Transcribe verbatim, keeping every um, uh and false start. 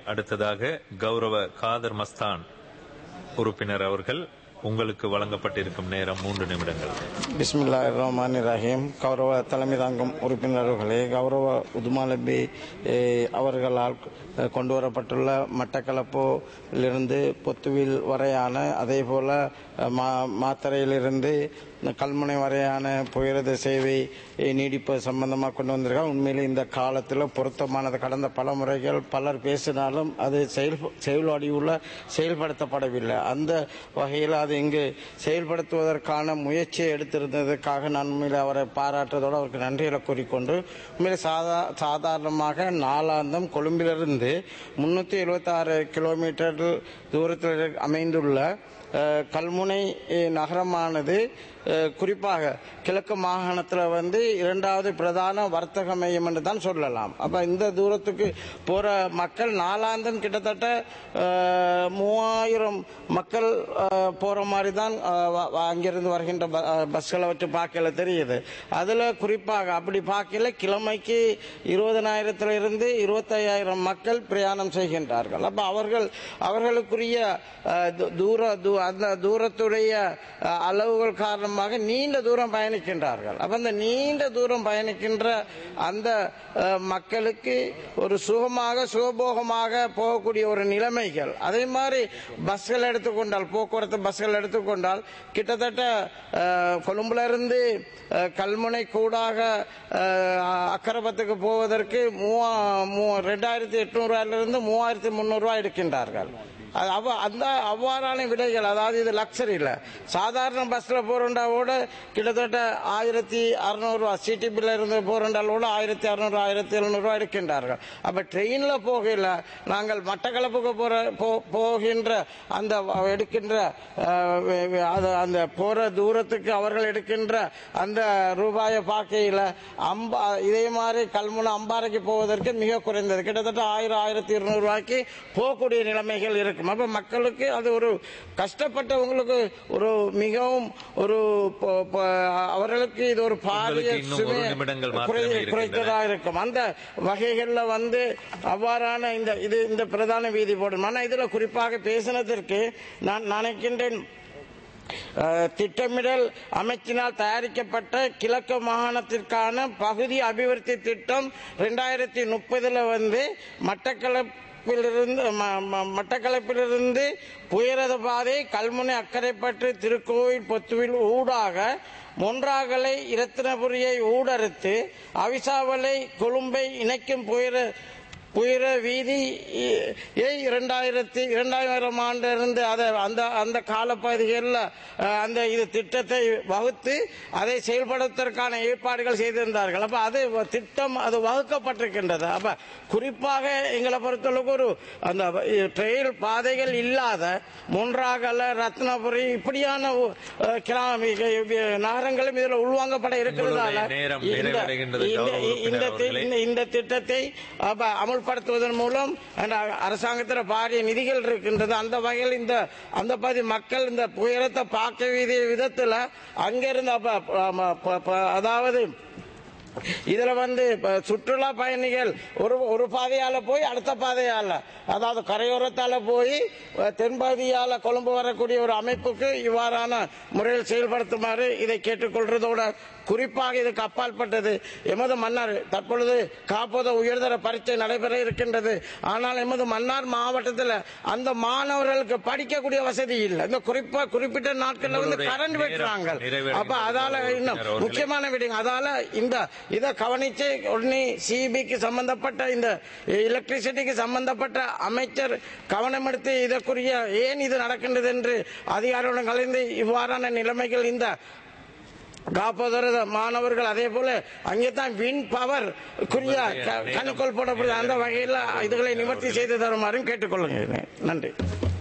அடுத்ததாக கௌரவ காதர் மஸ்தான் உறுப்பினர் அவர்கள், உங்களுக்கு வழங்கப்பட்டிருக்கும் நேரம் மூன்று நிமிடங்கள். பிஸ்மில்லாஹிர் ரஹ்மானிர் ரஹீம். கௌரவ தலைமை தாங்கும் உறுப்பினர்களே, கௌரவ உதுமாலபி அவர்களால் கொண்டு வரப்பட்டுள்ள மட்டக்களப்பிலிருந்து பொத்துவில் வரையான, அதே போல மா மாத்தறையிலிருந்து கல்முனை வரையான புயரத சேவை நீடிப்பு சம்பந்தமாக கொண்டு வந்திருக்காங்க. உண்மையில் இந்த காலத்தில் பொருத்தமானது. கடந்த பல முறைகள் பலர் பேசினாலும் அது செயல் செயல்வடிவுள்ள செயல்படுத்தப்படவில்லை. அந்த வகையில் அது இங்கு செயல்படுத்துவதற்கான முயற்சியை எடுத்திருந்ததற்காக நான் உண்மையில் அவரை பாராட்டுவதோடு அவருக்கு நன்றிகளை கூறிக்கொண்டு, உண்மையில் சாதா சாதாரணமாக நாளாந்தம் கொழும்பிலிருந்து முன்னூற்றி எழுபத்தி ஆறு கிலோமீட்டர் தூரத்தில் அமைந்துள்ள கல்முனை நகரமானது குறிப்பாக கிழக்கு மாகாணத்தில் வந்து இரண்டாவது பிரதான வர்த்தக மையம் என்று தான் சொல்லலாம். அப்போ இந்த தூரத்துக்கு போகிற மக்கள் நாளாந்தம் கிட்டத்தட்ட மூவாயிரம் மக்கள் போகிற மாதிரி தான் அங்கிருந்து வருகின்ற பஸ்களை வச்சு பார்க்கல தெரியுது. அதில் குறிப்பாக அப்படி பார்க்கல கிழமைக்கு இருபதனாயிரத்திலிருந்து இருபத்தையாயிரம் மக்கள் பிரயாணம் செய்கின்றார்கள். அப்போ அவர்கள் அவர்களுக்குரிய தூர அந்த தூரத்துடைய அளவுகள் காரணமாக நீண்ட தூரம் பயணிக்கின்றார்கள். அப்ப அந்த நீண்ட தூரம் பயணிக்கின்ற அந்த மக்களுக்கு ஒரு சுகமாக சுகபோகமாக போகக்கூடிய ஒரு நிலைமைகள். அதே மாதிரி பஸ்கள் எடுத்துக்கொண்டால், போக்குவரத்து பஸ்கள் எடுத்துக்கொண்டால் கிட்டத்தட்ட கொழும்புல இருந்து கல்முனை கூடாக அக்கரபத்துக்கு போவதற்கு ரெண்டாயிரத்தி எட்நூறு ரூபாயிலிருந்து மூவாயிரத்தி முன்னூறு ரூபாய் எடுக்கின்றார்கள். அந்த அவ்வாறான விலைகள், அதாவது இது லக்ஸரி இல்ல, சாதாரண பஸ்ல போறோண்டாவோட கிட்டத்தட்ட ஆயிரத்தி அறுநூறு ரூபாய், சிடிபில இருந்து போறோண்டாவோட ஆயிரத்தி அறுநூறு ஆயிரத்தி எழுநூறு ரூபாய் எடுக்கின்றார்கள். அப்ப ட்ரெயின்ல போகல, நாங்கள் மட்டக்களப்புக்கு போற போகின்ற அந்த எடுக்கின்ற அந்த போற தூரத்துக்கு அவர்கள் எடுக்கின்ற அந்த ரூபாயை பார்க்கையில அம்பா இதே மாதிரி கல்முனை அம்பாறைக்கு போவதற்கு மிக குறைந்தது, கிட்டத்தட்ட ஆயிரம் ஆயிரத்தி இருநூறு ரூபாய்க்கு போகக்கூடிய நிலைமைகள் இருக்கு. அப்ப மக்களுக்கு அது ஒரு கஷ்டப்பட்டவங்களுக்கு ஒரு மிகவும் ஒரு அவர்களுக்கு இது ஒரு பாரிய குறைத்ததா இருக்கும். அந்த வகைகள்ல வந்து அவ்வாறான இந்த இது இந்த பிரதான வீதி போடும். ஆனா இதுல குறிப்பாக பேசினதற்கு நான் நினைக்கின்றேன், திட்டமிடல் அமைச்சினால் தயாரிக்கப்பட்ட கிழக்கு மாகாணத்திற்கான பகுதி அபிவிருத்தி திட்டம் இரண்டாயிரத்தி முப்பதுல வந்து மட்டக்களப்பு மட்டக்களப்பிலிருந்து புயரத பாதை கல்முனை அக்கரைப்பற்று திருக்கோயில் பொத்துவில் ஊடாக மொன்றாகலை இரத்தினபுரியை ஊடறுத்து அவிசாவளை கொழும்பை இணைக்கும் புயர புயர வீதி இரண்டாயிரத்தி இரண்டாயிரம் ஆண்டிலிருந்து அதை அந்த அந்த காலப்பகுதிகளில் அந்த இது திட்டத்தை வகுத்து அதை செயல்படுத்துவதற்கான ஏற்பாடுகள் செய்திருந்தார்கள். அப்ப அது திட்டம் அது வகுக்கப்பட்டிருக்கின்றது. அப்ப குறிப்பாக எங்களை பொறுத்தளவுக்கு ஒரு அந்த ட்ரெயில் பாதைகள் இல்லாத மொன்றாகல ரத்னபுரி இப்படியான நகரங்களும் இதில் உள்வாங்கப்பட இருக்கிறதால இந்த திட்டத்தை அமல் படுத்துவதன் மூலம் அரசாங்கத்தில் பாரிய நிதிகள் இருக்கின்றது. அந்த வகையில் இந்த அந்த பகுதி மக்கள் இந்த புயலத்தை பார்க்க வேண்டிய விதத்தில் அங்கிருந்து அதாவது இதுல வந்து சுற்றுலா பயணிகள் ஒரு ஒரு பாதையால போய் அடுத்த பாதையால, அதாவது கரையோரத்தால போய் தென்பகுதியால கொழும்பு வரக்கூடிய ஒரு அமைப்புக்கு இவ்வாறான முறையில் செயல்படுத்துமாறு இதை கேட்டுக்கொள்றதோட குறிப்பாக இதுக்கு அப்பாற்பட்டது எமது மன்னார் தற்பொழுது காப்போத உயர்தர பரீட்சை நடைபெற இருக்கின்றது. ஆனால் எமது மன்னார் மாவட்டத்தில் அந்த மாணவர்களுக்கு படிக்கக்கூடிய வசதி இல்லை. இந்த குறிப்பா குறிப்பிட்ட நாட்கள்ல வந்து கரண்ட் வெட்டுறாங்க. அப்ப அதால இன்னும் முக்கியமான விடயம், அதால இந்த இதை கவனிச்சு உடனே சிபிக்கு சம்பந்தப்பட்ட இந்த எலக்ட்ரிசிட்டிக்கு சம்பந்தப்பட்ட அமைச்சர் கவனம் எடுத்து இதற்குரிய ஏன் இது நடக்கின்றது என்று அதிகாரிகளுடன் கலந்து இவ்வாறான நிலைமைகள் இந்த காப்பதர மாணவர்கள் அதே போல அங்கே தான் வின் பவர் குறிய கணுக்கோள் போடப்படுது. அந்த வகையில் இதுகளை நிவர்த்தி செய்து தருமாறும் கேட்டுக்கொள்ளுங்க. நன்றி.